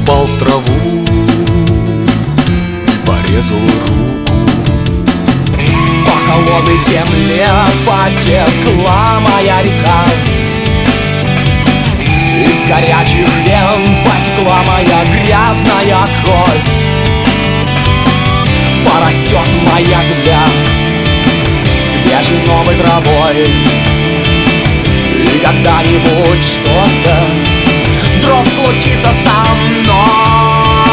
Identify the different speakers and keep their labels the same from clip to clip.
Speaker 1: упал в траву и порезал руку.
Speaker 2: По холодной земле потекла моя река, из горячих вен потекла моя грязная кровь. Порастет моя земля свежей новой травой, и когда-нибудь что-то вдруг случится со мной.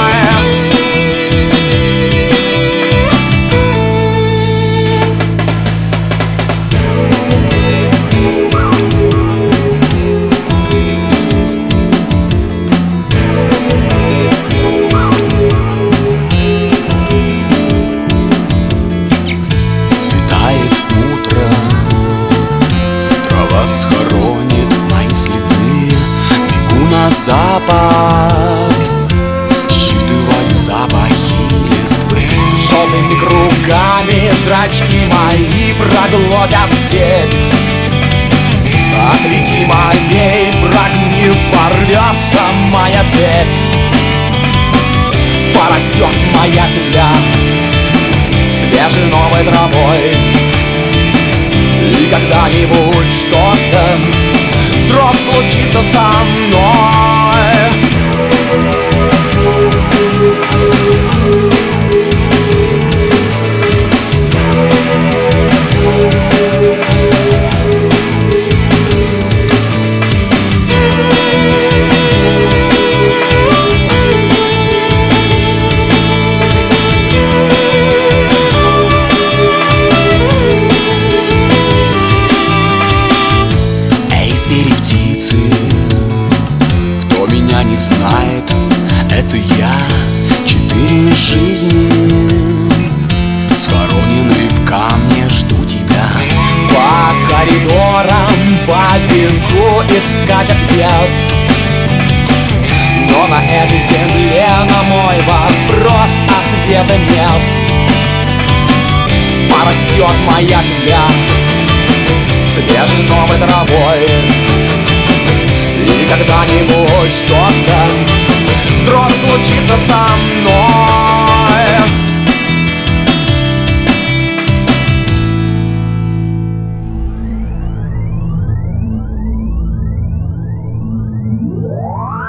Speaker 1: Схоронит мои следы, бегу на запад, считываю запахи листвы.
Speaker 2: Желтыми кругами зрачки мои проглотят степь, от реки моей прагни порвется моя цепь. Порастет моя земля свежей новой травой, и когда-нибудь что-то вдруг случится со мной.
Speaker 1: Не знает, это я, 4 жизни, схороненный в камне, жду тебя.
Speaker 2: По коридорам побегу искать ответ, но на этой земле на мой вопрос ответа нет. Порастет моя земля свежей новой травой, и когда-нибудь что-то вдруг случится со мной.